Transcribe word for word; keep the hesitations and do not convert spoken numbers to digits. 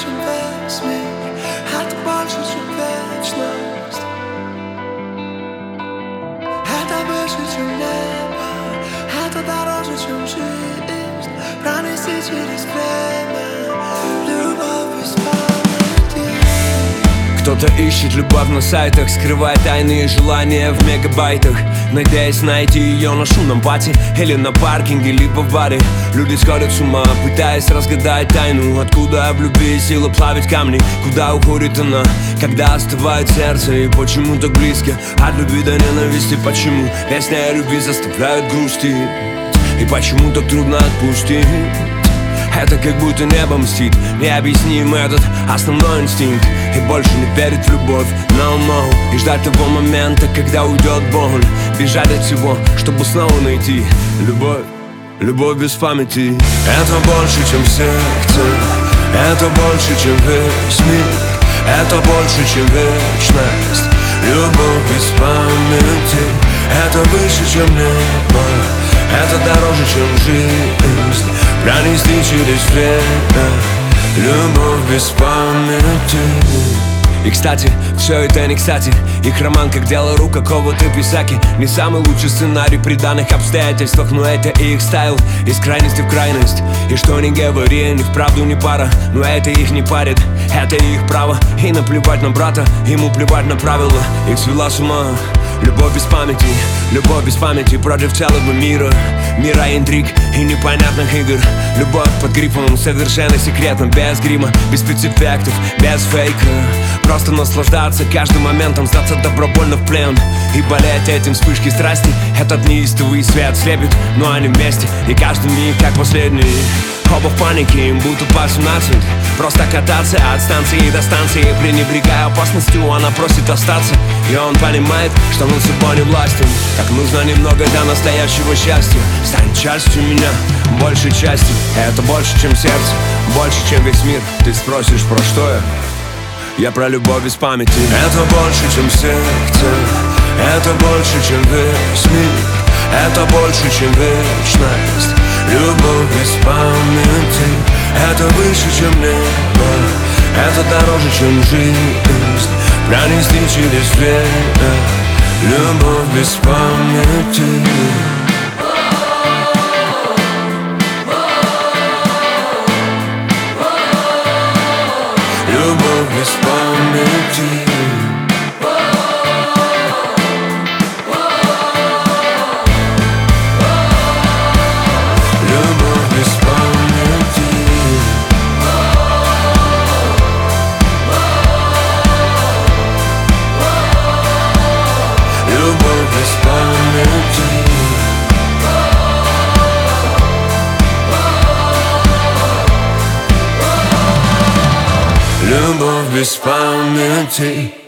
чем весь мир, это больше, чем вечность. Это выше, чем небо, это дороже, чем жизнь. Пронести через время любовь без памяти. Кто-то ищет любовь на сайтах, скрывая тайные желания в мегабайтах, надеясь найти ее на шумном пати или на паркинге, либо в баре. Люди сходят с ума, пытаясь разгадать тайну, откуда в любви сила плавить камни. Куда уходит она, когда остывает сердце, и почему так близко от любви до ненависти? Почему песня о любви заставляет грустить, и почему так трудно отпустить? Это как будто небо мстит, необъясним этот основной инстинкт. И больше не верить в любовь, no, no. И ждать того момента, когда уйдет боль, бежать от всего, чтобы снова найти любовь, любовь без памяти. Это больше, чем сердце, это больше, чем весь мир, это больше, чем вечность. Любовь без памяти, это выше, чем небо, это дороже, чем жизнь. Пронести через время любовь без памяти. И, кстати, все это не кстати. Их роман как дело рук какого-то писаки. Не самый лучший сценарий при данных обстоятельствах, но это их стайл, из крайности в крайность. И что ни говори, они вправду не пара, но это их не парит, это их право. И наплевать на брата, ему плевать на правила. Их свела с ума любовь без памяти, любовь без памяти против целого мира, мира интриг и непонятных игр. Любовь под грифом совершенно секретно, без грима, без спецэффектов, без фейка. Просто наслаждаться каждым моментом, сдаться добровольно в плен и болеть этим вспышки страсти. Этот неистовый свет слепит, но они вместе, и каждый миг как последний. Оба в панике, им будто по семнадцать. Просто кататься от станции до станции, пренебрегая опасностью, она просит остаться. И он понимает, что над собой не властен. Как нужно немного для настоящего счастья. Стань частью меня, большей частью. Это больше, чем сердце, больше, чем весь мир. Ты спросишь, про что я? Я про любовь без памяти. Это больше, чем сердце, это больше, чем весь мир, это больше, чем вечность. Любовь без памяти, это выше, чем небо, это дороже, чем жизнь. Пронести через время любовь без памяти. Любовь без памяти. Любовь без памяти. Любовь без памяти. Любовь без памяти.